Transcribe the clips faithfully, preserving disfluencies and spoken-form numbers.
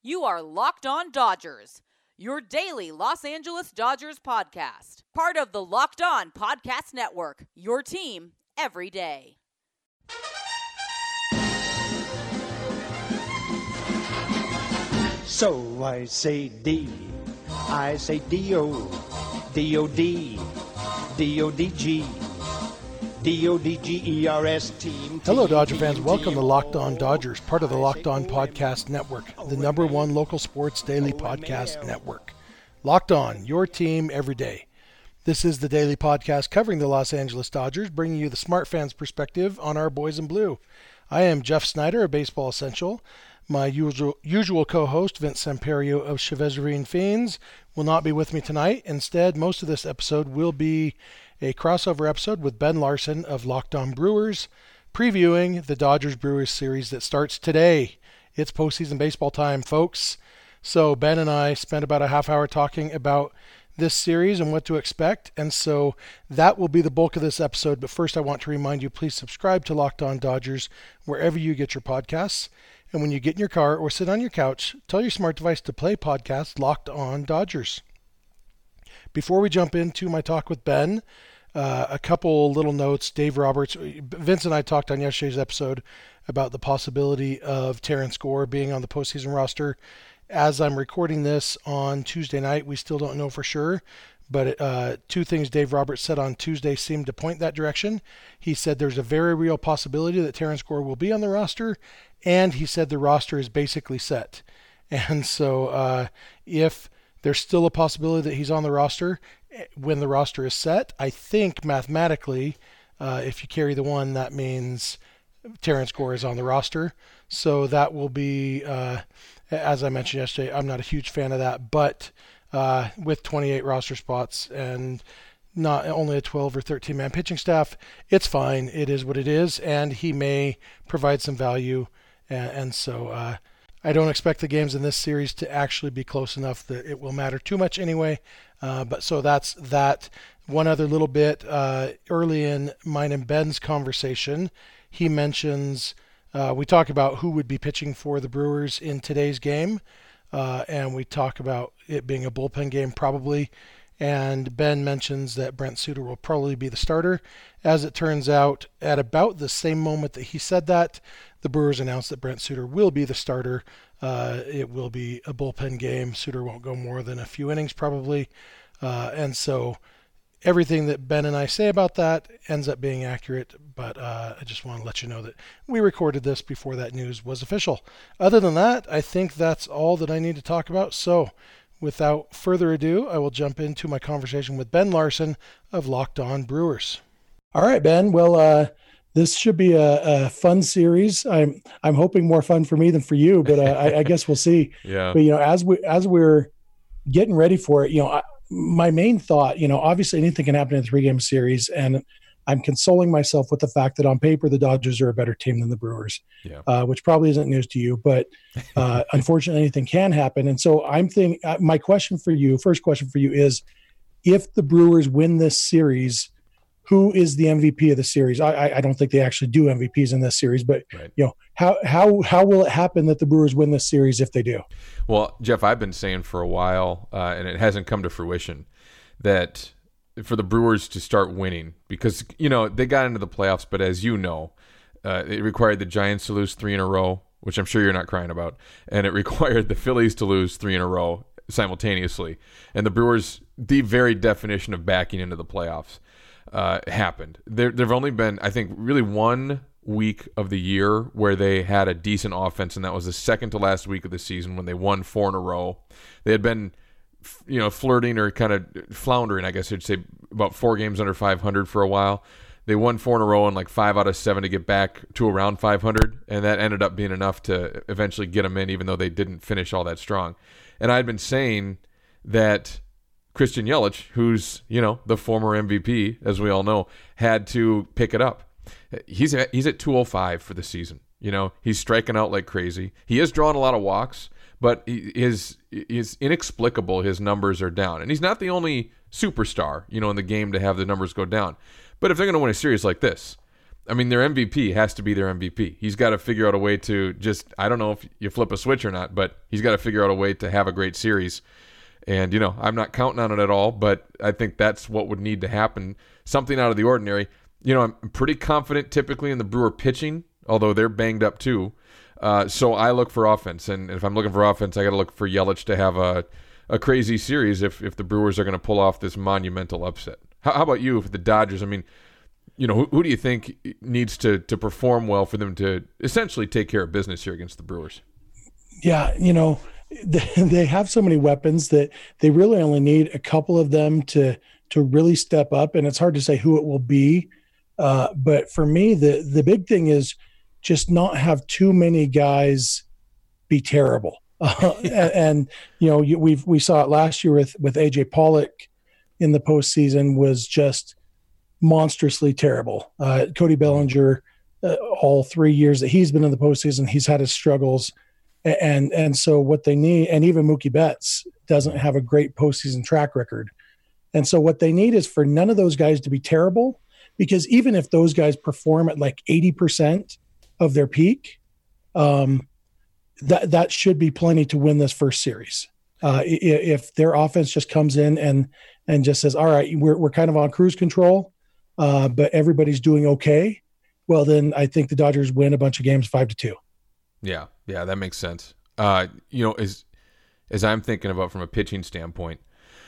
You are Locked On Dodgers, your daily Los Angeles Dodgers podcast. Part of the Locked On Podcast Network, your team every day. So I say D, I say D-O, D-O-D, D-O-D-G, D O D G E R S team. Hello, Dodger fans. Welcome to Locked On Dodgers, part of the Locked On Podcast Network, the number one local sports daily podcast network. Locked On, your team every day. This is the daily podcast covering the Los Angeles Dodgers, bringing you the smart fans' perspective on our boys in blue. I am Jeff Snyder of Baseball Essential. My usual usual co-host, Vince Samperio of Chevezarine Fiends, will not be with me tonight. Instead, most of this episode will be a crossover episode with Ben Larson of Locked On Brewers, previewing the Dodgers-Brewers series that starts today. It's postseason baseball time, folks. So Ben and I spent about a half hour talking about this series and what to expect, and so that will be the bulk of this episode. But first, I want to remind you, please subscribe to Locked On Dodgers wherever you get your podcasts. And when you get in your car or sit on your couch, tell your smart device to play podcast Locked On Dodgers. Before we jump into my talk with Ben, uh, a couple little notes. Dave Roberts, Vince and I talked on yesterday's episode about the possibility of Terrence Gore being on the postseason roster. As I'm recording this on Tuesday night, we still don't know for sure. But uh, two things Dave Roberts said on Tuesday seemed to point that direction. He said there's a very real possibility that Terrence Gore will be on the roster, and he said the roster is basically set. And so uh, if there's still a possibility that he's on the roster when the roster is set, I think mathematically, uh, if you carry the one, that means Terrence Gore is on the roster. So that will be, uh, as I mentioned yesterday, I'm not a huge fan of that, but uh, with twenty-eight roster spots and not only a twelve or thirteen man pitching staff, it's fine. It is what it is, and he may provide some value. And, and so uh, I don't expect the games in this series to actually be close enough that it will matter too much anyway. Uh, but so that's that. One other little bit, uh, early in mine and Ben's conversation, he mentions, uh, we talk about who would be pitching for the Brewers in today's game. Uh, and we talk about it being a bullpen game probably. And Ben mentions that Brent Suter will probably be the starter. As it turns out, at about the same moment that he said that, the Brewers announced that Brent Suter will be the starter. Uh, it will be a bullpen game. Suter won't go more than a few innings probably. Uh, and so everything that Ben and I say about that ends up being accurate, but uh, I just want to let you know that we recorded this before that news was official. Other than that, I think that's all that I need to talk about. So without further ado, I will jump into my conversation with Ben Larson of Locked On Brewers. All right, Ben. Well, uh, this should be a, a fun series. I'm I'm hoping more fun for me than for you, but uh, I, I guess we'll see. Yeah. But you know, as we as we're getting ready for it, you know, I, my main thought, you know, obviously anything can happen in a three-game series, and I'm consoling myself with the fact that on paper the Dodgers are a better team than the Brewers, yeah. uh, which probably isn't news to you, but uh, unfortunately anything can happen. And so I'm thinking, uh, my question for you, first question for you is, if the Brewers win this series, who is the M V P of the series? I, I don't think they actually do M V Ps in this series, but right. you know, how how how will it happen that the Brewers win this series if they do? Well, Jeff, I've been saying for a while, uh, and it hasn't come to fruition, that for the Brewers to start winning, because you know they got into the playoffs, but as you know, uh, it required the Giants to lose three in a row, which I'm sure you're not crying about, and it required the Phillies to lose three in a row simultaneously, and the Brewers, the very definition of backing into the playoffs. Uh, happened. There, there've only been, I think, really one week of the year where they had a decent offense, and that was the second to last week of the season when they won four in a row. They had been, you know, flirting or kind of floundering, I guess I'd say, about four games under five hundred for a while. They won four in a row and like five out of seven to get back to around five hundred, and that ended up being enough to eventually get them in, even though they didn't finish all that strong. And I'd been saying that Christian Yelich, who's, you know, the former M V P, as we all know, had to pick it up. He's at, he's at two oh five for the season. You know, he's striking out like crazy. He is drawing a lot of walks, but he is is inexplicable. His numbers are down, and he's not the only superstar, you know, in the game to have the numbers go down. But if they're going to win a series like this, I mean, their M V P has to be their M V P. He's got to figure out a way to just, I don't know if you flip a switch or not, but he's got to figure out a way to have a great series. And, you know, I'm not counting on it at all, but I think that's what would need to happen. Something out of the ordinary. You know, I'm pretty confident typically in the Brewer pitching, although they're banged up too. Uh, so I look for offense. And if I'm looking for offense, I got to look for Yelich to have a, a crazy series if, if the Brewers are going to pull off this monumental upset. How, how about you for the Dodgers? I mean, you know, who, who do you think needs to, to perform well for them to essentially take care of business here against the Brewers? Yeah, you know, they have so many weapons that they really only need a couple of them to to really step up, and it's hard to say who it will be. Uh, but for me, the the big thing is just not have too many guys be terrible. Uh, and, and you know, you, we've we saw it last year with with A J Pollock in the postseason was just monstrously terrible. Uh, Cody Bellinger, uh, all three years that he's been in the postseason, he's had his struggles. And and so what they need, and even Mookie Betts doesn't have a great postseason track record. And so what they need is for none of those guys to be terrible, because even if those guys perform at like eighty percent of their peak, um, that that should be plenty to win this first series. Uh, if their offense just comes in and and just says, all right, we're we're kind of on cruise control, uh, but everybody's doing okay, well, then I think the Dodgers win a bunch of games five to two. Yeah, yeah, that makes sense. Uh, you know, as as I'm thinking about from a pitching standpoint,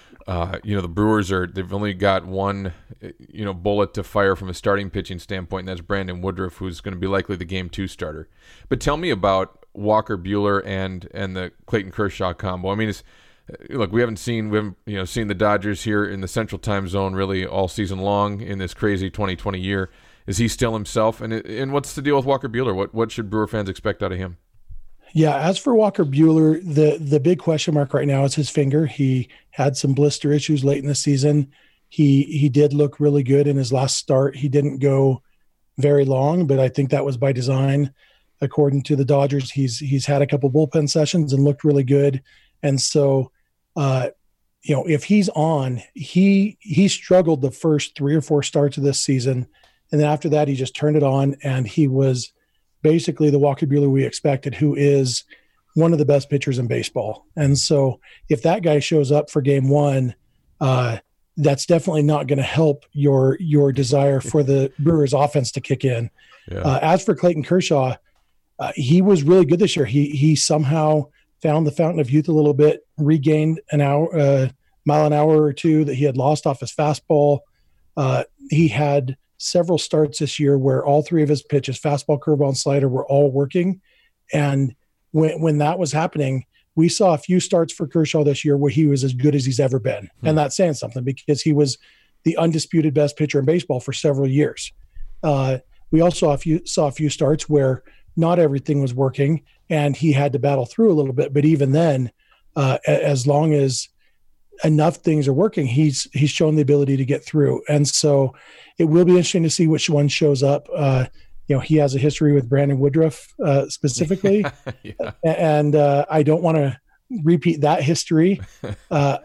uh, you know, the Brewers are they've only got one, you know, bullet to fire from a starting pitching standpoint, and that's Brandon Woodruff, who's going to be likely the game two starter. But tell me about Walker Buehler and and the Clayton Kershaw combo. I mean, it's look, we haven't seen we haven't you know seen the Dodgers here in the Central Time Zone really all season long in this crazy twenty twenty year. Is he still himself? And and what's the deal with Walker Buehler? What what should Brewer fans expect out of him? Yeah, as for Walker Buehler, the the big question mark right now is his finger. He had some blister issues late in the season. He he did look really good in his last start. He didn't go very long, but I think that was by design. According to the Dodgers, he's he's had a couple bullpen sessions and looked really good. And so, uh, you know, if he's on, he he struggled the first three or four starts of this season. And then after that, he just turned it on, and he was basically the Walker Buehler we expected, who is one of the best pitchers in baseball. And so if that guy shows up for game one, uh, that's definitely not going to help your your desire for the Brewers offense to kick in. Yeah. Uh, as for Clayton Kershaw, uh, he was really good this year. He he somehow found the fountain of youth a little bit, regained an hour, uh, mile an hour or two that he had lost off his fastball. Uh, he had several starts this year where all three of his pitches, fastball, curveball, and slider, were all working. And when when that was happening, we saw a few starts for Kershaw this year where he was as good as he's ever been. Hmm. And that's saying something, because he was the undisputed best pitcher in baseball for several years. Uh, we also saw a few, saw a few starts where not everything was working and he had to battle through a little bit. But even then, uh, as long as enough things are working, he's he's shown the ability to get through. And so it will be interesting to see which one shows up. Uh, you know, he has a history with Brandon Woodruff uh, specifically, yeah. and uh, I don't want to repeat that history. Uh,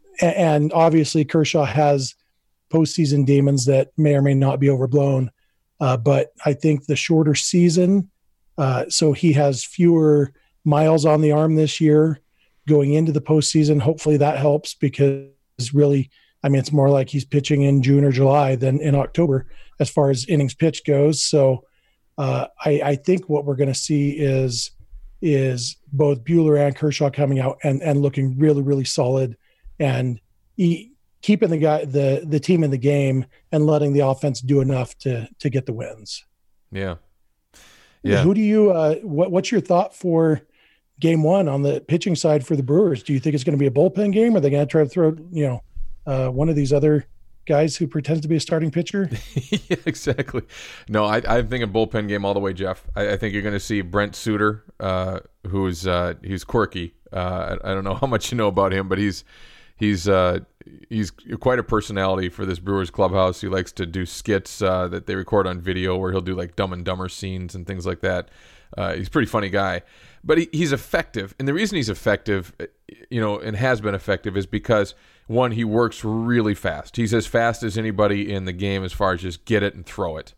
and obviously Kershaw has postseason demons that may or may not be overblown. Uh, but I think the shorter season, uh, so he has fewer miles on the arm this year going into the postseason. Hopefully that helps, because really, I mean, it's more like he's pitching in June or July than in October as far as innings pitched goes. So uh, I, I think what we're going to see is is both Buehler and Kershaw coming out and, and looking really, really solid, and he, keeping the guy the the team in the game and letting the offense do enough to to get the wins. Yeah, yeah. Who do you? Uh, what what's your thought for game one on the pitching side for the Brewers? Do you think it's going to be a bullpen game? Or are they going to try to throw, you know, uh, one of these other guys who pretends to be a starting pitcher? Yeah, exactly. No, I, I'm thinking bullpen game all the way, Jeff. I, I think you're going to see Brent Suter, uh, who's uh, he's quirky. Uh, I, I don't know how much you know about him, but he's he's uh, he's quite a personality for this Brewers clubhouse. He likes to do skits uh, that they record on video, where he'll do like Dumb and Dumber scenes and things like that. Uh, he's a pretty funny guy. But he, he's effective. And the reason he's effective, you know, and has been effective is because, one, he works really fast. He's as fast as anybody in the game as far as just get it and throw it.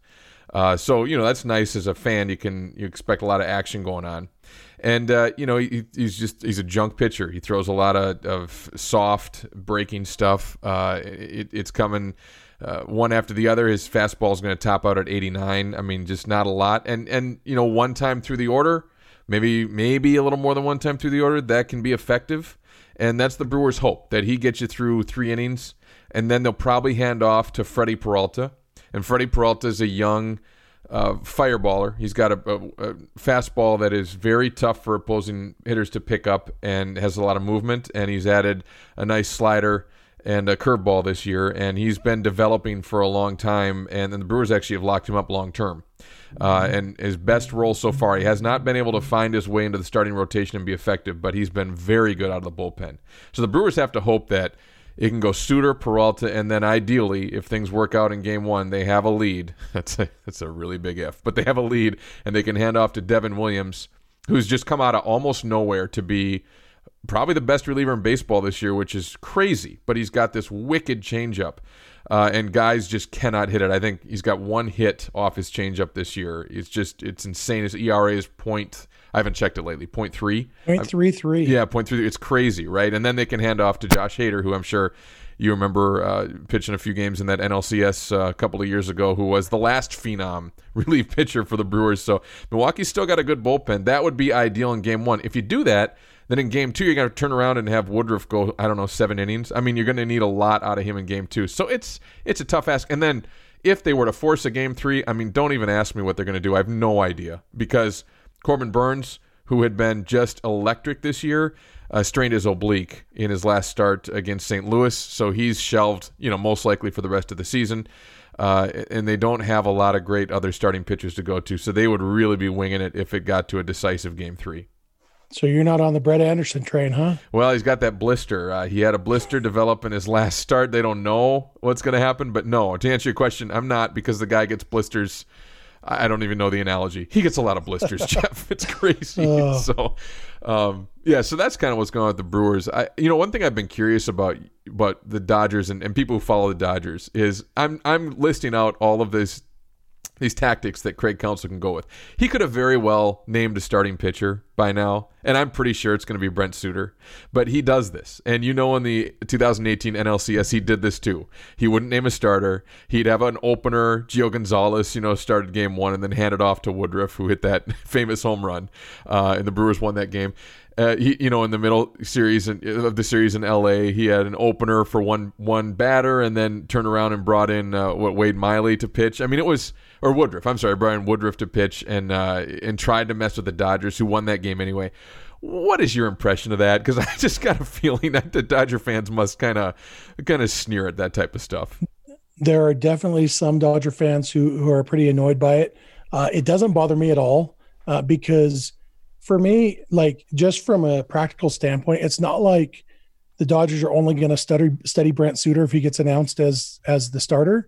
Uh, so, you know, that's nice as a fan. You can you expect a lot of action going on. And, uh, you know, he, he's just he's a junk pitcher. He throws a lot of, of soft breaking stuff. Uh, it, it's coming uh, one after the other. His fastball is going to top out at eighty-nine. I mean, just not a lot. And, and you know, one time through the order, maybe maybe a little more than one time through the order, that can be effective. And that's the Brewers' hope, that he gets you through three innings. And then they'll probably hand off to Freddie Peralta. And Freddie Peralta is a young uh, fireballer. He's got a, a, a fastball that is very tough for opposing hitters to pick up and has a lot of movement. And he's added a nice slider and a curveball this year. And he's been developing for a long time. And then the Brewers actually have locked him up long term. Uh, and his best role so far, he has not been able to find his way into the starting rotation and be effective, but he's been very good out of the bullpen. So the Brewers have to hope that it can go Suter, Peralta, and then ideally, if things work out in game one, they have a lead. That's a, that's a really big if. But they have a lead, and they can hand off to Devin Williams, who's just come out of almost nowhere to be probably the best reliever in baseball this year, which is crazy. But he's got this wicked changeup, uh, and guys just cannot hit it. I think he's got one hit off his changeup this year. It's just it's insane. His E R A is point. I haven't checked it lately. point three point three three Yeah, point three. It's crazy, right? And then they can hand off to Josh Hader, who I'm sure you remember uh, pitching a few games in that N L C S uh, a couple of years ago, who was the last phenom relief pitcher for the Brewers. So Milwaukee's still got a good bullpen. That would be ideal in game one. If you do that, then in game two, you're going to turn around and have Woodruff go, I don't know, seven innings. I mean, you're going to need a lot out of him in game two. So it's it's a tough ask. And then if they were to force a game three, I mean, don't even ask me what they're going to do. I have no idea, because Corbin Burns, who had been just electric this year, uh, strained his oblique in his last start against Saint Louis. So he's shelved, you know, most likely for the rest of the season. Uh, and they don't have a lot of great other starting pitchers to go to. So they would really be winging it if it got to a decisive game three. So you're not on the Brett Anderson train, huh? Well, he's got that blister. Uh, he had a blister develop in his last start. They don't know what's going to happen. But no, to answer your question, I'm not, because the guy gets blisters. I don't even know the analogy. He gets a lot of blisters, Jeff. It's crazy. Oh. So, um, yeah, so that's kind of what's going on with the Brewers. I, you know, one thing I've been curious about, about the Dodgers and, and people who follow the Dodgers is I'm I'm listing out all of this these tactics that Craig Counsell can go with. He could have very well named a starting pitcher by now, and I'm pretty sure it's going to be Brent Suter. But he does this. And you know, in the two thousand eighteen N L C S, he did this too. He wouldn't name a starter. He'd have an opener, Gio Gonzalez, you know, started game one, and then hand it off to Woodruff, who hit that famous home run, uh, and the Brewers won that game. Uh, he, you know, in the middle series in, of the series in L A, he had an opener for one one batter, and then turned around and brought in uh, what Wade Miley to pitch. I mean, it was or Woodruff. I'm sorry, Brian Woodruff to pitch, and uh, and tried to mess with the Dodgers, who won that game anyway. What is your impression of that? Because I just got a feeling that the Dodger fans must kind of kind of sneer at that type of stuff. There are definitely some Dodger fans who who are pretty annoyed by it. Uh, it doesn't bother me at all uh, because. For me, like just from a practical standpoint, it's not like the Dodgers are only going to study study Brent Suter if he gets announced as as the starter,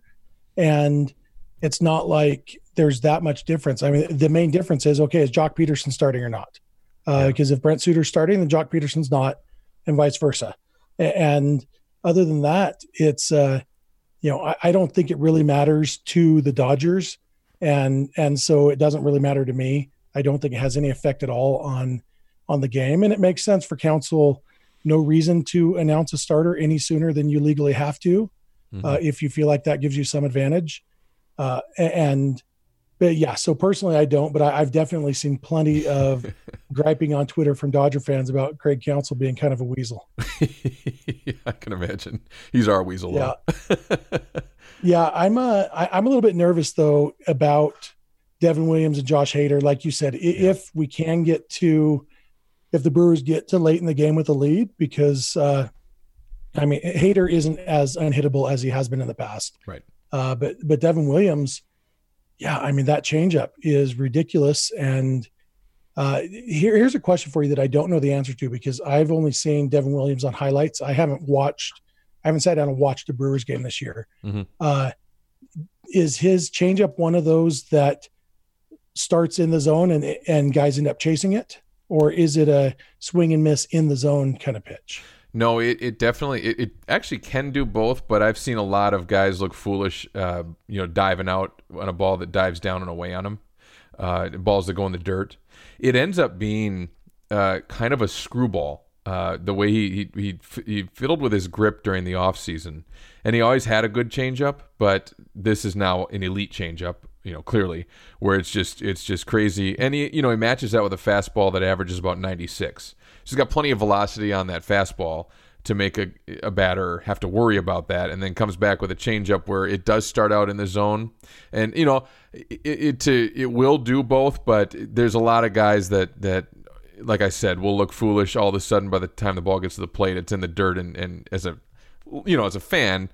and it's not like there's that much difference. I mean, the main difference is okay, is Jock Peterson starting or not? Uh, because yeah. if Brent Suter's starting, then Jock Peterson's not, and vice versa. And other than that, it's uh, you know, I, I don't think it really matters to the Dodgers, and and so it doesn't really matter to me. I don't think it has any effect at all on on the game. And it makes sense for Counsell, no reason to announce a starter any sooner than you legally have to, mm-hmm. uh, if you feel like that gives you some advantage. Uh, and, but yeah, so personally I don't, but I, I've definitely seen plenty of griping on Twitter from Dodger fans about Craig Counsell being kind of a weasel. I can imagine. He's our weasel. Yeah. yeah, I'm a, I, I'm a little bit nervous though about Devin Williams and Josh Hader. Like you said, yeah. if we can get to, if the Brewers get to late in the game with a lead, because uh, I mean, Hader isn't as unhittable as he has been in the past. Right. Uh, but, but Devin Williams, yeah, I mean, that changeup is ridiculous. And uh, here, here's a question for you that I don't know the answer to, because I've only seen Devin Williams on highlights. I haven't watched, I haven't sat down and watched a Brewers game this year. Mm-hmm. Uh, is his changeup one of those that starts in the zone and and guys end up chasing it, or is it a swing and miss in the zone kind of pitch? No, it, it definitely it, it actually can do both, but I've seen a lot of guys look foolish, uh, you know, diving out on a ball that dives down and away on them, uh, balls that go in the dirt. It ends up being uh, kind of a screwball. Uh, the way he, he he he fiddled with his grip during the off season, and he always had a good changeup, but this is now an elite changeup. You know, clearly, where it's just it's just crazy, and he you know he matches that with a fastball that averages about ninety-six. So he's got plenty of velocity on that fastball to make a, a batter have to worry about that, and then comes back with a changeup where it does start out in the zone, and you know it it, to, it will do both, but there's a lot of guys that that like I said will look foolish all of a sudden by the time the ball gets to the plate, it's in the dirt, and, and as a you know as a fan,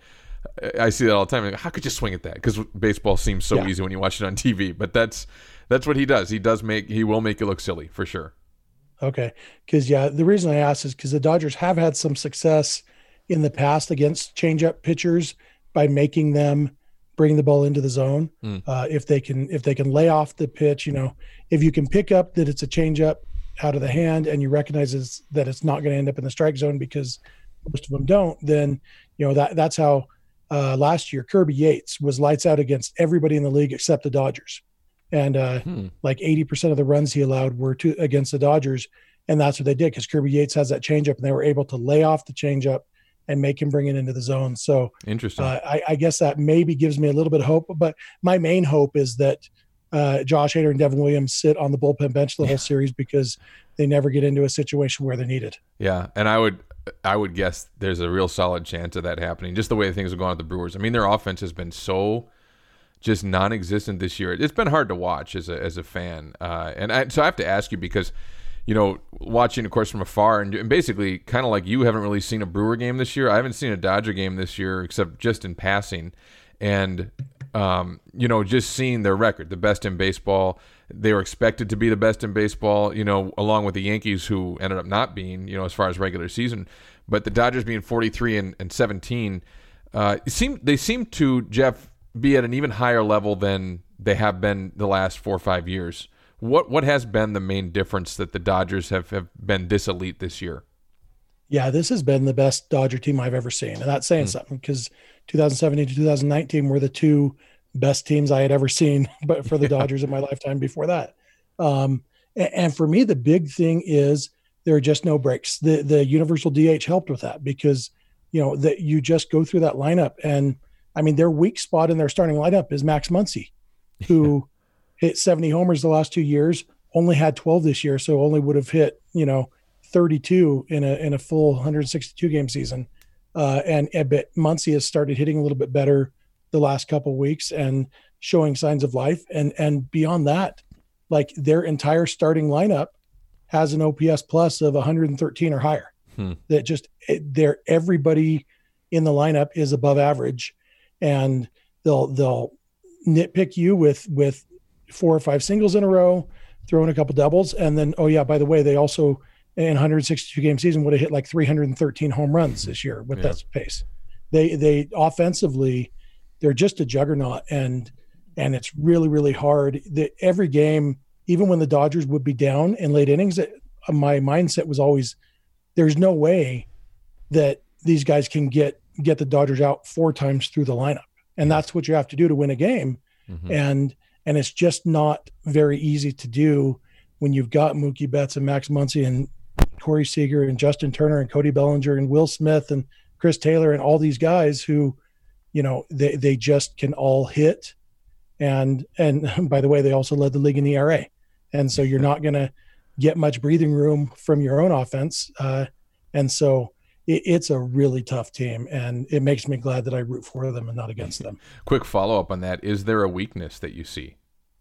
I see that all the time. Like, how could you swing at that? Because baseball seems so yeah. easy when you watch it on T V, but that's that's what he does. He does make he will make it look silly for sure. Okay. Because, yeah, the reason I asked is because the Dodgers have had some success in the past against changeup pitchers by making them bring the ball into the zone. Mm. Uh, if they can, if they can lay off the pitch, you know, if you can pick up that it's a changeup out of the hand and you recognize it's, that it's not going to end up in the strike zone because most of them don't, then, you know, that that's how uh, last year Kirby Yates was lights out against everybody in the league except the Dodgers. And uh, hmm. like eighty percent of the runs he allowed were to against the Dodgers. And that's what they did because Kirby Yates has that changeup and they were able to lay off the changeup and make him bring it into the zone. So interesting. Uh, I, I guess that maybe gives me a little bit of hope. But my main hope is that uh, Josh Hader and Devin Williams sit on the bullpen bench the yeah. whole series because they never get into a situation where they're needed. Yeah, and I would I would guess there's a real solid chance of that happening, just the way things are going with the Brewers. I mean, their offense has been so just non-existent this year. It's been hard to watch as a as a fan, uh, and I, so I have to ask you because, you know, watching of course from afar, and, and basically kind of like you haven't really seen a Brewer game this year. I haven't seen a Dodger game this year except just in passing, and um, you know, just seeing their record, the best in baseball. They were expected to be the best in baseball, you know, along with the Yankees, who ended up not being, you know, as far as regular season. But the Dodgers being forty-three and, and seventeen, uh, it seemed they seem to, Jeff, be at an even higher level than they have been the last four or five years. What what has been the main difference that the Dodgers have, have been this elite this year? Yeah, this has been the best Dodger team I've ever seen. And that's saying mm. something because twenty seventeen to twenty nineteen were the two best teams I had ever seen, but for the yeah. Dodgers in my lifetime before that. Um, and, and for me, the big thing is there are just no breaks. The the universal D H helped with that because, you know, that you just go through that lineup. And I mean, their weak spot in their starting lineup is Max Muncy, who hit seventy homers the last two years, only had twelve this year. So only would have hit, you know, thirty-two in a, in a full one hundred sixty-two game season. Uh, and, and but Muncy has started hitting a little bit better the last couple of weeks and showing signs of life. And, and beyond that, like their entire starting lineup has an O P S plus of one hundred thirteen or higher. Hmm. That just they're everybody in the lineup is above average, and they'll, they'll nitpick you with, with four or five singles in a row, throw in a couple doubles. And then, oh yeah, by the way, they also in one hundred sixty-two game season would have hit like three hundred thirteen home runs this year with yeah. that pace. They, they offensively, they're just a juggernaut, and and it's really, really hard. The, every game, even when the Dodgers would be down in late innings, it, my mindset was always, there's no way that these guys can get get the Dodgers out four times through the lineup, and that's what you have to do to win a game. Mm-hmm. And and it's just not very easy to do when you've got Mookie Betts and Max Muncy and Corey Seager and Justin Turner and Cody Bellinger and Will Smith and Chris Taylor and all these guys who, you know, they, they just can all hit. And, and by the way, they also led the league in E R A. And so you're not going to get much breathing room from your own offense. Uh, and so it, it's a really tough team, and it makes me glad that I root for them and not against them. Quick follow-up on that. Is there a weakness that you see?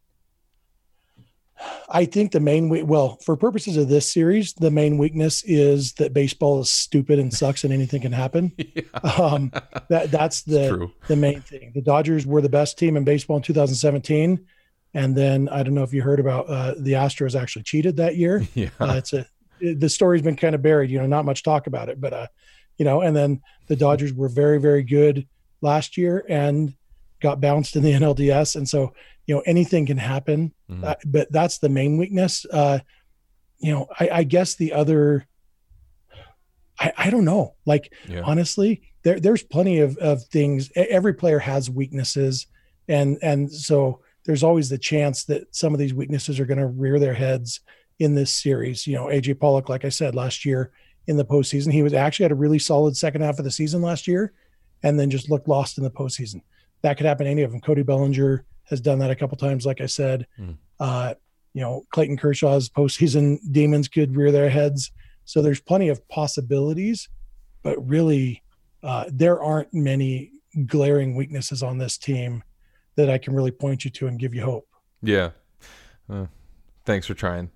I think the main, well, for purposes of this series, the main weakness is that baseball is stupid and sucks and anything can happen. Yeah. Um, that that's the the main thing. The Dodgers were the best team in baseball in two thousand seventeen, and then I don't know if you heard about uh, the Astros actually cheated that year. Yeah. Uh, it's a it, the story's been kind of buried, you know, not much talk about it, but uh, you know, and then the Dodgers were very, very good last year and got bounced in the N L D S, and so, you know, anything can happen, mm-hmm. uh, but that's the main weakness. Uh, you know, I, I guess the other, I, I don't know. Like, Yeah. honestly, there, there's plenty of, of things. Every player has weaknesses. And, and so there's always the chance that some of these weaknesses are going to rear their heads in this series. You know, A J Pollock, like I said, last year in the postseason, he was actually had a really solid second half of the season last year and then just looked lost in the postseason. That could happen to any of them. Cody Bellinger has done that a couple times, like I said. Mm. Uh, you know, Clayton Kershaw's postseason demons could rear their heads. So there's plenty of possibilities, but really uh, there aren't many glaring weaknesses on this team that I can really point you to and give you hope. Yeah. Uh, thanks for trying.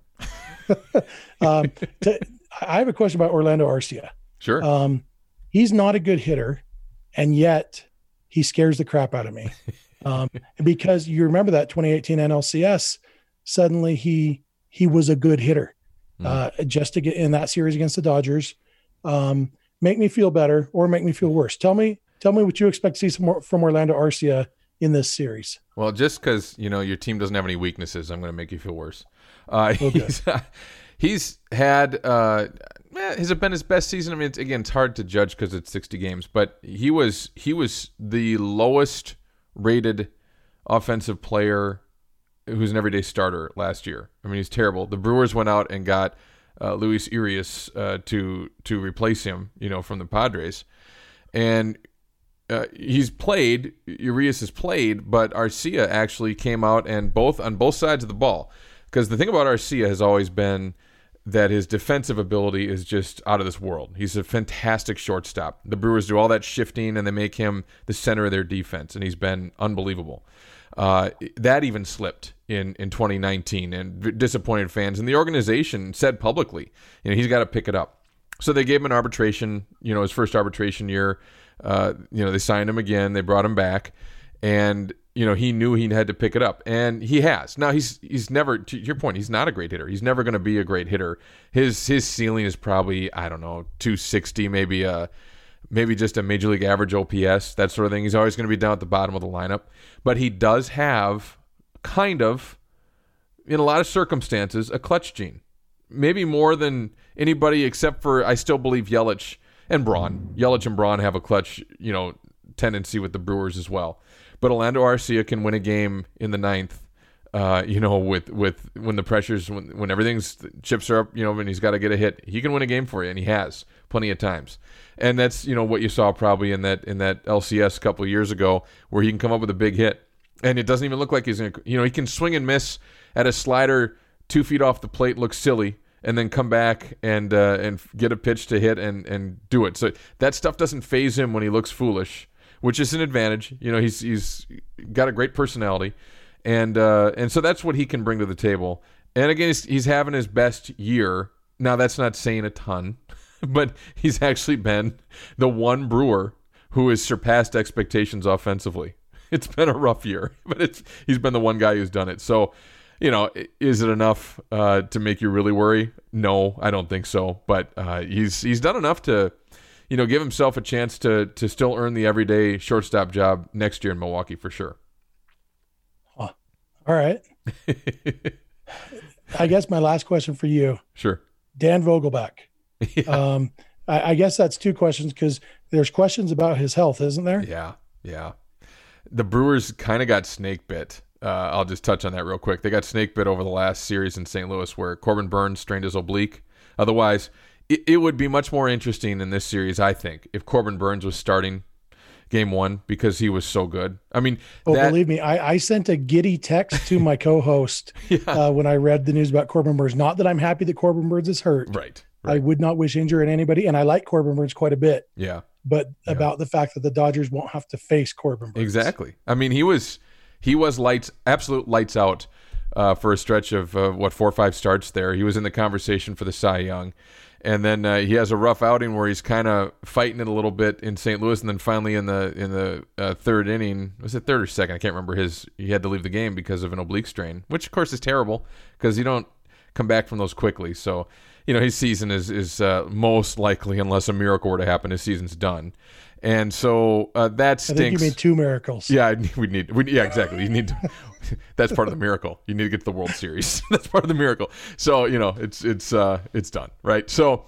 um, to, I have a question about Orlando Arcia. Sure. Um, he's not a good hitter, and yet he scares the crap out of me. Um, because you remember that twenty eighteen N L C S, suddenly he he was a good hitter. Mm. Uh, just to get in that series against the Dodgers, um, make me feel better or make me feel worse. Tell me, tell me what you expect to see some more from Orlando Arcia in this series. Well, just because you know your team doesn't have any weaknesses, I'm going to make you feel worse. Uh, okay. he's, uh, he's had uh, has it been his best season? I mean, it's, again, it's hard to judge because it's sixty games, but he was he was the lowest rated offensive player who's an everyday starter last year. I mean, he's terrible. The Brewers went out and got uh, Luis Urias uh, to to replace him, you know, from the Padres, and uh, he's played. Urias has played, but Arcia actually came out and both on both sides of the ball. Because the thing about Arcia has always been that his defensive ability is just out of this world. He's a fantastic shortstop. The Brewers do all that shifting, and they make him the center of their defense, and he's been unbelievable. Uh, that even slipped in, in twenty nineteen, and disappointed fans. And the organization said publicly, you know, he's got to pick it up. So they gave him an arbitration, you know, his first arbitration year. Uh, you know, they signed him again. They brought him back, and you know, he knew he had to pick it up, and he has. Now, he's he's never, to your point, he's not a great hitter. He's never going to be a great hitter. His his ceiling is probably, I don't know, two sixty, maybe a, maybe just a major league average O P S, that sort of thing. He's always going to be down at the bottom of the lineup. But he does have kind of, in a lot of circumstances, a clutch gene. Maybe more than anybody except for, I still believe, Yelich and Braun. Yelich and Braun have a clutch, you know, tendency with the Brewers as well. But Orlando Arcia can win a game in the ninth, uh, you know, with, with when the pressures, when when everything's, chips are up, you know, and he's got to get a hit. He can win a game for you, and he has plenty of times. And that's, you know, what you saw probably in that in that L C S a couple of years ago, where he can come up with a big hit. And it doesn't even look like he's going to, you know, he can swing and miss at a slider two feet off the plate, look silly, and then come back and uh, and get a pitch to hit and, and do it. So that stuff doesn't faze him when he looks foolish, which is an advantage. You know, he's he's got a great personality, and uh, and so that's what he can bring to the table. And again, he's, he's having his best year. Now, that's not saying a ton, but he's actually been the one Brewer who has surpassed expectations offensively. It's been a rough year, but it's he's been the one guy who's done it. So, you know, is it enough uh, to make you really worry? No, I don't think so. But uh, he's he's done enough to, you know, give himself a chance to to still earn the everyday shortstop job next year in Milwaukee for sure. Huh. All right. I guess my last question for you. Sure. Dan Vogelbach. Yeah. Um, I, I guess that's two questions because there's questions about his health, isn't there? Yeah, yeah. The Brewers kind of got snake bit. Uh, I'll just touch on that real quick. They got snake bit over the last series in Saint Louis where Corbin Burns strained his oblique. Otherwise, it, it would be much more interesting in this series, I think, if Corbin Burns was starting game one because he was so good. I mean, oh, that, believe me, I, I sent a giddy text to my co-host yeah. uh, when I read the news about Corbin Burns. Not that I'm happy that Corbin Burns is hurt. Right. right. I would not wish injury on anybody, and I like Corbin Burns quite a bit. Yeah. But yeah. about the fact that the Dodgers won't have to face Corbin Burns. Exactly. I mean, he was he was lights, absolute lights out uh, for a stretch of uh, what four or five starts there. He was in the conversation for the Cy Young, and then uh, he has a rough outing where he's kind of fighting it a little bit in Saint Louis, and then finally in the in the uh, third inning, was it third or second? I can't remember. His he had to leave the game because of an oblique strain, which of course is terrible because you don't come back from those quickly. So, you know, his season is is uh, most likely, unless a miracle were to happen, his season's done. And so uh, that stinks. I think you made two miracles. Yeah, we need. We, yeah, exactly. You need to. That's part of the miracle. You need to get to the World Series. That's part of the miracle. So you know, it's it's uh, it's done, right? So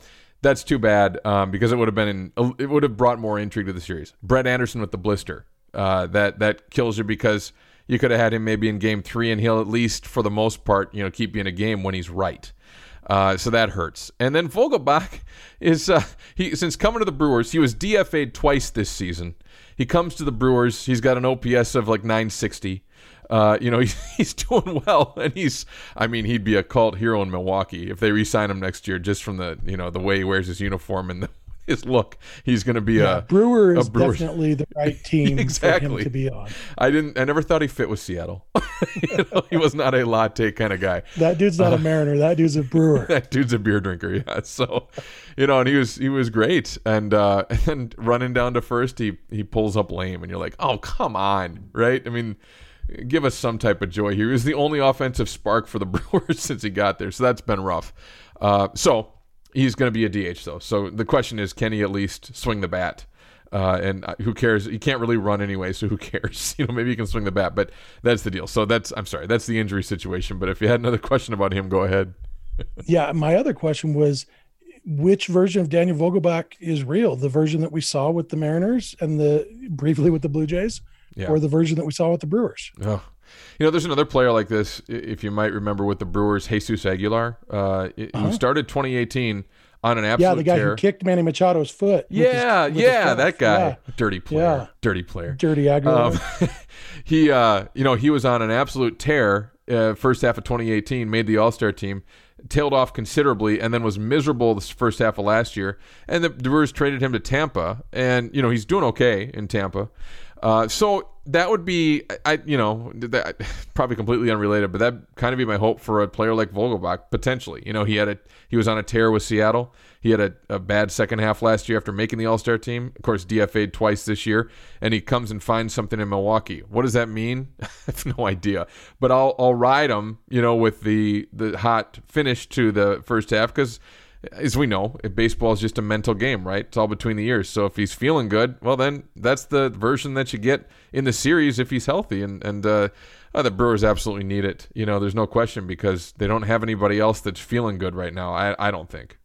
that's too bad um, because it would have been in, it would have brought more intrigue to the series. Brett Anderson with the blister, uh, that that kills you because you could have had him maybe in game three, and he'll at least for the most part, you know, keep you in a game when he's right. Uh, so that hurts. And then Vogelbach is uh, he since coming to the Brewers, he was D F A'd twice this season. He comes to the Brewers. He's got an O P S of like nine sixty. Uh, you know, he's, he's doing well, and he's, I mean, he'd be a cult hero in Milwaukee if they re-sign him next year just from the, you know, the way he wears his uniform and the, his look. He's going to be yeah, a Brewer is a Brewers. Definitely the right team exactly. for him to be on. I didn't, I never thought he fit with Seattle. You know, he was not a latte kind of guy. That dude's not uh, a Mariner. That dude's a Brewer. That dude's a beer drinker. Yeah. So, you know, and he was, he was great. And, uh, and running down to first, he, he pulls up lame, and you're like, oh, come on. Right. I mean, give us some type of joy here. He was the only offensive spark for the Brewers since he got there, so that's been rough. Uh, so he's going to be a D H, though. So the question is, can he at least swing the bat? Uh, and who cares? He can't really run anyway, so who cares? You know, maybe he can swing the bat, but that's the deal. So that's, I'm sorry, that's the injury situation. But if you had another question about him, go ahead. Yeah, my other question was, which version of Daniel Vogelbach is real? The version that we saw with the Mariners and the briefly with the Blue Jays? Yeah. Or the version that we saw with the Brewers. Oh, you know, there's another player like this, if you might remember, with the Brewers, Jesus Aguilar, uh, uh-huh. who started twenty eighteen on an absolute Yeah, the guy tear. who kicked Manny Machado's foot. Yeah, his, yeah, that guy. Yeah. Dirty player. Yeah. Dirty player. Dirty Aguilar. Um, he, uh, you know, he was on an absolute tear uh, first half of twenty eighteen, made the All-Star team, tailed off considerably, and then was miserable this first half of last year. And the Brewers traded him to Tampa, and, you know, he's doing okay in Tampa. Uh, so that would be, I, you know, that, probably completely unrelated, but that kind of be my hope for a player like Vogelbach potentially. You know, he had a he was on a tear with Seattle. He had a, a bad second half last year after making the All-Star team. Of course, D F A'd twice this year, and he comes and finds something in Milwaukee. What does that mean? I have no idea. But I'll I'll ride him, you know, with the the hot finish to the first half because, as we know, baseball is just a mental game, right? It's all between the ears. So if he's feeling good, well, then that's the version that you get in the series if he's healthy. And and uh, oh, the Brewers absolutely need it. You know, there's no question because they don't have anybody else that's feeling good right now. I I don't think.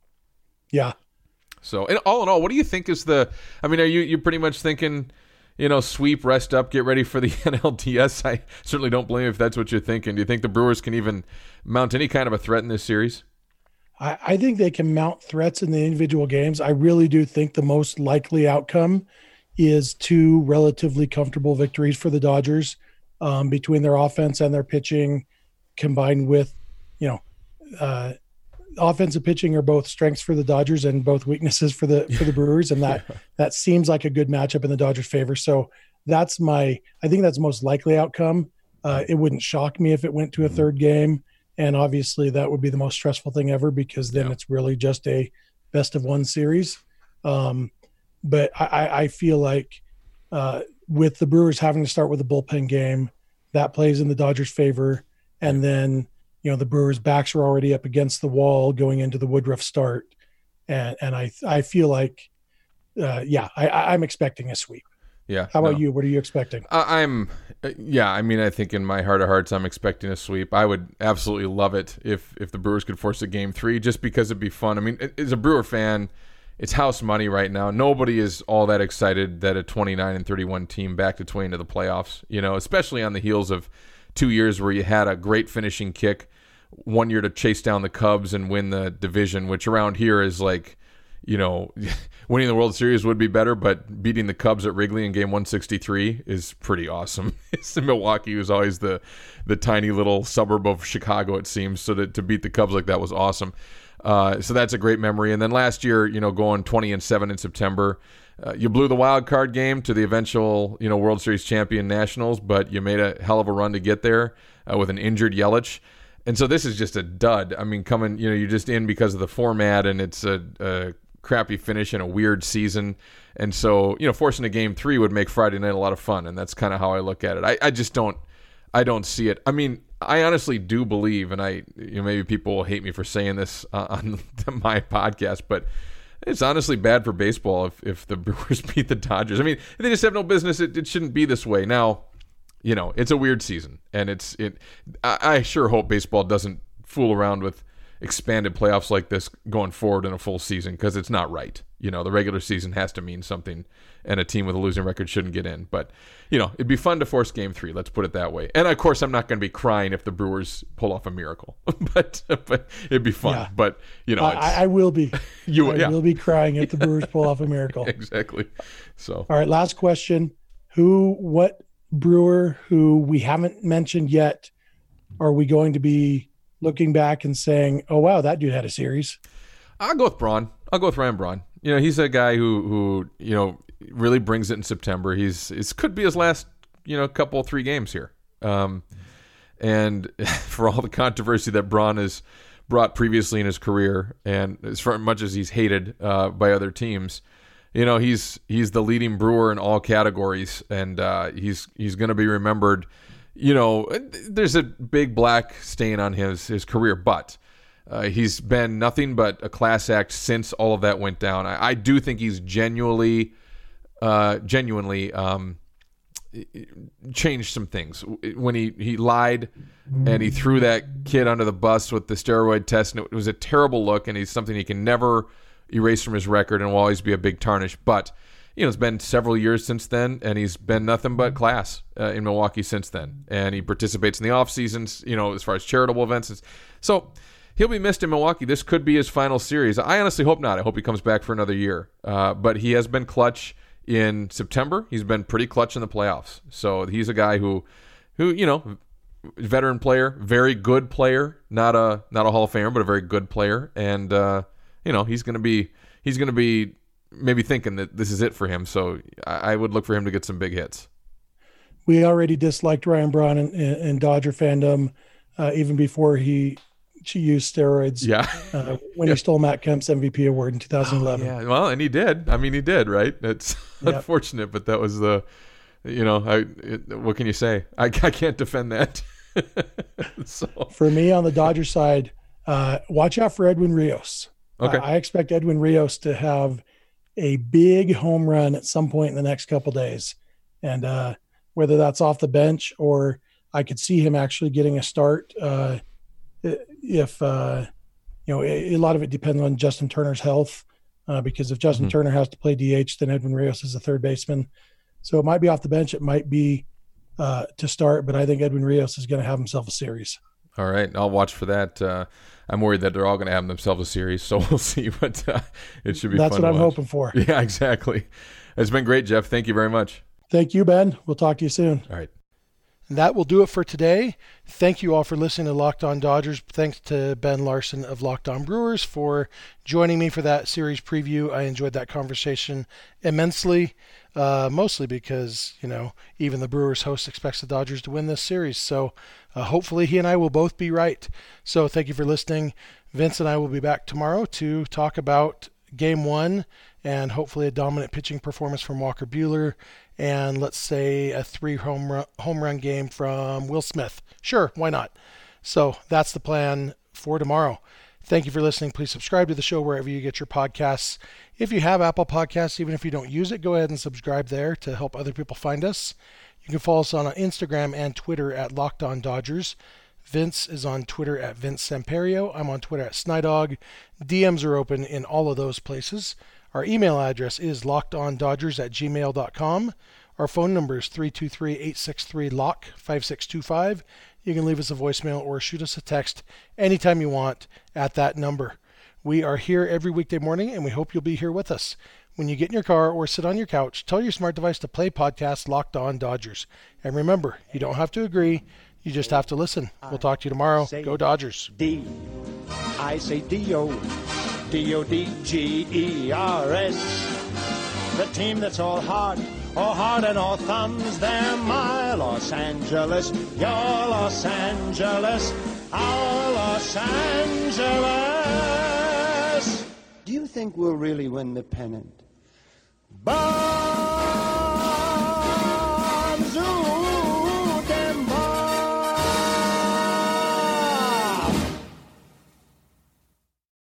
Yeah. So, and all in all, what do you think is the? I mean, are you you pretty much thinking, you know, sweep, rest up, get ready for the N L D S? I certainly don't blame you if that's what you're thinking. Do you think the Brewers can even mount any kind of a threat in this series? I, I think they can mount threats in the individual games. I really do think the most likely outcome is two relatively comfortable victories for the Dodgers um, between their offense and their pitching, combined with, you know, uh, offensive pitching are both strengths for the Dodgers and both weaknesses for the for the Brewers, and that yeah. that seems like a good matchup in the Dodgers' favor. So that's my, I think that's the most likely outcome. Uh, it wouldn't shock me if it went to a third game. And obviously that would be the most stressful thing ever because then yeah. it's really just a best of one series. Um, but I, I feel like uh, with the Brewers having to start with a bullpen game, that plays in the Dodgers' favor. And then, you know, the Brewers' backs are already up against the wall going into the Woodruff start. And and I I feel like, uh, yeah, I, I'm expecting a sweep. Yeah. How about no. you? What are you expecting? I, I'm, yeah. I mean, I think in my heart of hearts, I'm expecting a sweep. I would absolutely love it if if the Brewers could force a game three, just because it'd be fun. I mean, as a Brewer fan, it's house money right now. Nobody is all that excited that a twenty-nine and thirty-one team backed its way into the playoffs. You know, especially on the heels of two years where you had a great finishing kick, one year to chase down the Cubs and win the division, which around here is like, you know, winning the World Series would be better, but beating the Cubs at Wrigley in game one sixty-three is pretty awesome. It's in Milwaukee, who's always the the tiny little suburb of Chicago, it seems. So to, to beat the Cubs like that was awesome. Uh, so that's a great memory. And then last year, you know, going twenty and seven in September, uh, you blew the wild card game to the eventual, you know, World Series champion Nationals, but you made a hell of a run to get there uh, with an injured Yelich. And so this is just a dud. I mean, coming, you know, you're just in because of the format, and it's a, a crappy finish in a weird season. And so, you know, forcing a game three would make Friday night a lot of fun. And that's kind of how I look at it. I, I just don't, I don't see it. I mean, I honestly do believe, and I, you know, maybe people will hate me for saying this uh, on my podcast, but it's honestly bad for baseball if, if the Brewers beat the Dodgers. I mean, they just have no business. It, it shouldn't be this way. Now, you know, it's a weird season, and it's it. I, I sure hope baseball doesn't fool around with expanded playoffs like this going forward in a full season, because it's not right. You know, the regular season has to mean something, and a team with a losing record shouldn't get in. But, you know, it'd be fun to force game three. Let's put it that way. And, of course, I'm not going to be crying if the Brewers pull off a miracle. but but it'd be fun. Yeah. But, you know. It's, I, I will be. you I yeah. will be crying if the Brewers pull off a miracle. Exactly. So. All right, last question. Who, what Brewer who we haven't mentioned yet are we going to be looking back and saying, oh, wow, that dude had a series? I'll go with Braun. I'll go with Ryan Braun. You know, he's a guy who, who you know, really brings it in September. He's it could be his last, you know, couple, three games here. Um, and for all the controversy that Braun has brought previously in his career, and as far much as he's hated uh, by other teams, you know, he's he's the leading Brewer in all categories, and uh, he's he's going to be remembered. You know, there's a big black stain on his his career, but. Uh, he's been nothing but a class act since all of that went down. I, I do think he's genuinely, uh, genuinely um, changed some things. When he, he lied and he threw that kid under the bus with the steroid test, and it was a terrible look, and he's something he can never erase from his record and will always be a big tarnish. But, you know, it's been several years since then, and he's been nothing but class uh, in Milwaukee since then. And he participates in the off seasons, you know, as far as charitable events. So he'll be missed in Milwaukee. This could be his final series. I honestly hope not. I hope he comes back for another year. Uh, but he has been clutch in September. He's been pretty clutch in the playoffs. So he's a guy who, who you know, veteran player, very good player, not a not a Hall of Famer, but a very good player. And uh, you know, he's gonna be he's gonna be maybe thinking that this is it for him. So I, I would look for him to get some big hits. We already disliked Ryan Braun in, in, in Dodger fandom uh, even before he. She used steroids yeah. uh, when yeah. he stole Matt Kemp's M V P award in two thousand eleven. Oh, yeah, well, and he did. I mean, he did, right? It's yep. unfortunate, but that was the, you know, I. It, what can you say? I, I can't defend that. so. For me, on the Dodger side, uh, watch out for Edwin Rios. Okay. Uh, I expect Edwin Rios to have a big home run at some point in the next couple days. And uh, whether that's off the bench or I could see him actually getting a start uh, if, uh, you know, a, a lot of it depends on Justin Turner's health uh, because if Justin mm-hmm. Turner has to play D H, then Edwin Rios is a third baseman. So it might be off the bench. It might be uh, to start, but I think Edwin Rios is going to have himself a series. All right. I'll watch for that. Uh, I'm worried that they're all going to have themselves a series, so we'll see. But uh, it should be That's fun what to I'm watch. hoping for. Yeah, exactly. It's been great, Jeff. Thank you very much. Thank you, Ben. We'll talk to you soon. All right. And that will do it for today. Thank you all for listening to Locked On Dodgers. Thanks to Ben Larson of Locked On Brewers for joining me for that series preview. I enjoyed that conversation immensely, uh, mostly because, you know, even the Brewers host expects the Dodgers to win this series. So uh, hopefully he and I will both be right. So thank you for listening. Vince and I will be back tomorrow to talk about game one and hopefully a dominant pitching performance from Walker Buehler. And let's say a three home run, home run game from Will Smith. Sure, why not? So that's the plan for tomorrow. Thank you for listening. Please subscribe to the show wherever you get your podcasts. If you have Apple Podcasts, even if you don't use it, go ahead and subscribe there to help other people find us. You can follow us on Instagram and Twitter at Locked On Dodgers. Vince is on Twitter at Vince Samperio. I'm on Twitter at Snydog. D Ms are open in all of those places. Our email address is lockedondodgers at gmail dot com. Our phone number is three two three, eight six three, L O C K, five six two five. You can leave us a voicemail or shoot us a text anytime you want at that number. We are here every weekday morning, and we hope you'll be here with us. When you get in your car or sit on your couch, tell your smart device to play podcast Locked On Dodgers. And remember, you don't have to agree. You just have to listen. We'll talk to you tomorrow. Go Dodgers. D. I say D O. D O D G E R S. The team that's all heart, all heart and all thumbs. They're my Los Angeles, your Los Angeles, our Los Angeles. Do you think we'll really win the pennant? Bye.